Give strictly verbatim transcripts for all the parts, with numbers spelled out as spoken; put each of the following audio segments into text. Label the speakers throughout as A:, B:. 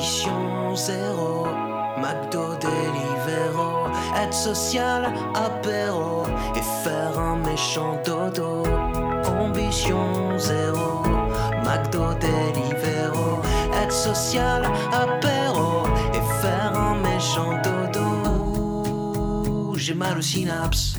A: Ambition zéro, McDo, Deliveroo, être social, apéro et faire un méchant dodo. Ambition zéro, McDo, Deliveroo, être social, apéro et faire un méchant dodo. J'ai mal aux synapses.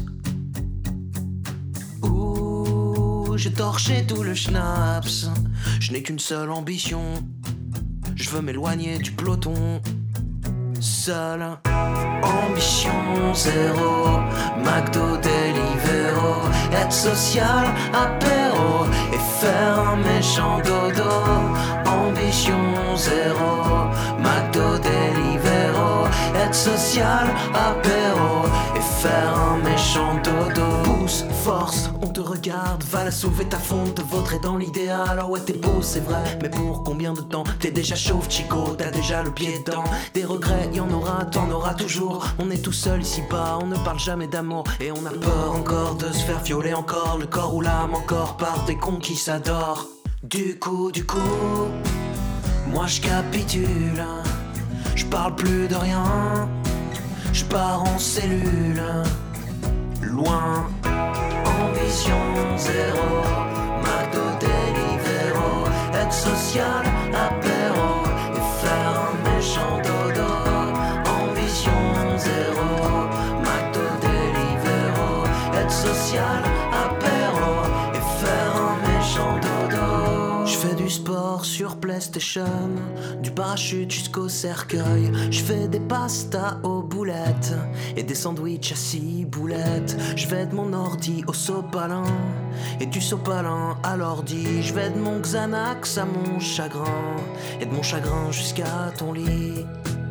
A: Ouh, j'ai torché tout le schnapps. Je n'ai qu'une seule ambition, je veux m'éloigner du peloton. Seul, ambition zéro, McDo, Deliveroo, être social, apéro et faire un méchant dodo. Ambition zéro, McDo, Deliveroo, être social, apéro et faire un méchant dodo. Pousse, force, on te regarde, va la sauver ta fonte, te vautrer dans l'idéal. Alors ouais t'es beau c'est vrai, mais pour combien de temps? T'es déjà chauve chico, t'as déjà le pied dedans. Des regrets, y'en aura, t'en auras toujours. On est tout seul ici bas, on ne parle jamais d'amour. Et on a peur encore de se faire violer encore le corps ou l'âme encore par des cons qui s'adorent. Du coup, du coup, moi je capitule. Je parle plus de rien, je pars en cellule. Loin, ambition zéro, McDo, Deliveroo, être social, apéro et faire un méchant dodo. Ambition zéro, McDo, Deliveroo, être social, apéro et faire un méchant dodo. Je fais du sport sur PlayStation, du parachute jusqu'au cercueil. Je fais des pastas aux boulettes et des sandwichs à six boulettes. Je vais de mon ordi au sopalin et du sopalin à l'ordi. Je vais de mon Xanax à mon chagrin et de mon chagrin jusqu'à ton lit.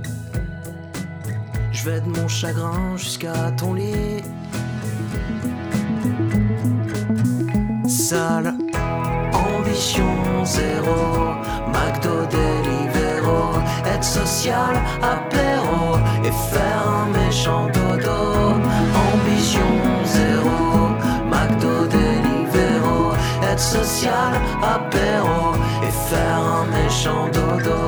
A: Je vais de mon chagrin jusqu'à ton lit. Sale, ambition zéro, McDo, Deliveroo, être social, apéro et faire un méchant dodo. Ambition zéro, McDo, Deliveroo, être social, apéro et faire un méchant dodo.